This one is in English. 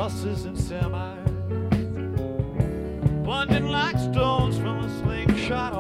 buses and semis, plunging like stones from a slingshot